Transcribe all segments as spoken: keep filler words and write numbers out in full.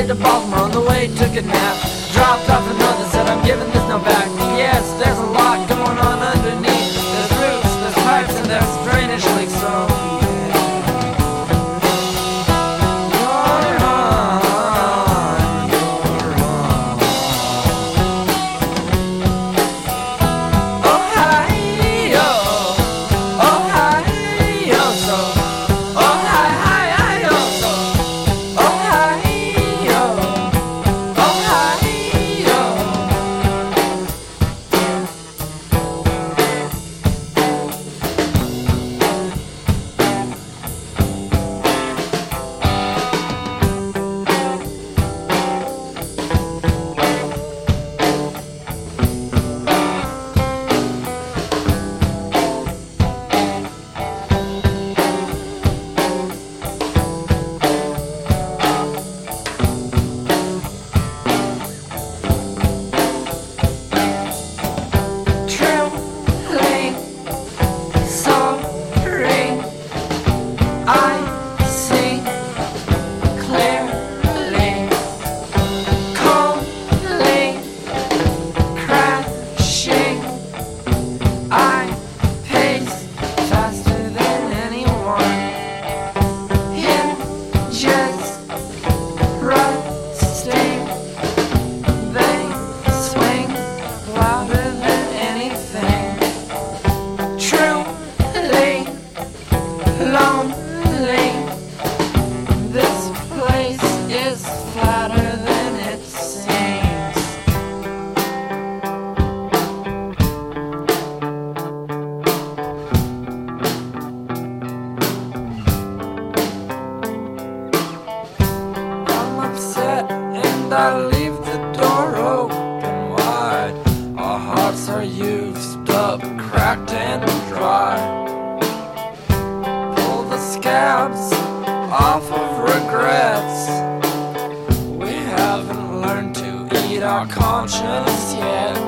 to Baltimore, on the way took a nap. Dropped off another, said I'm giving this no back. Yes, there's a lot going on underneath. There's roofs, there's pipes, and there's drainage leaks, so I leave the door open wide. Our hearts are used up, cracked and dry. Pull the scabs off of regrets. We haven't learned to eat our conscience yet.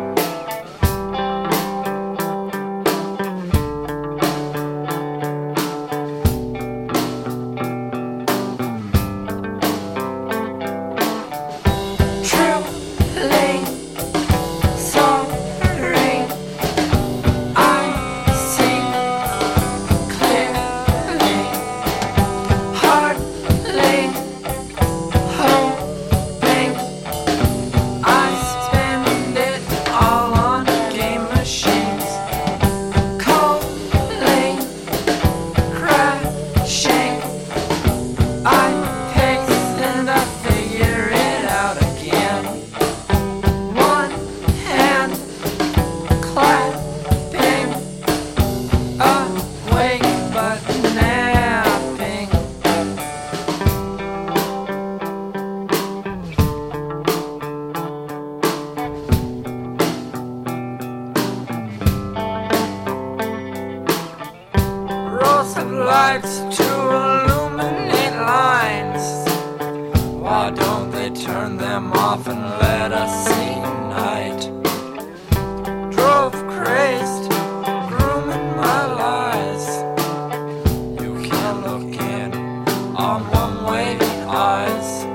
Lights to illuminate lines. Why don't they turn them off and let us see night? Drove crazed, grooming my lies. You can't look in on one-way eyes.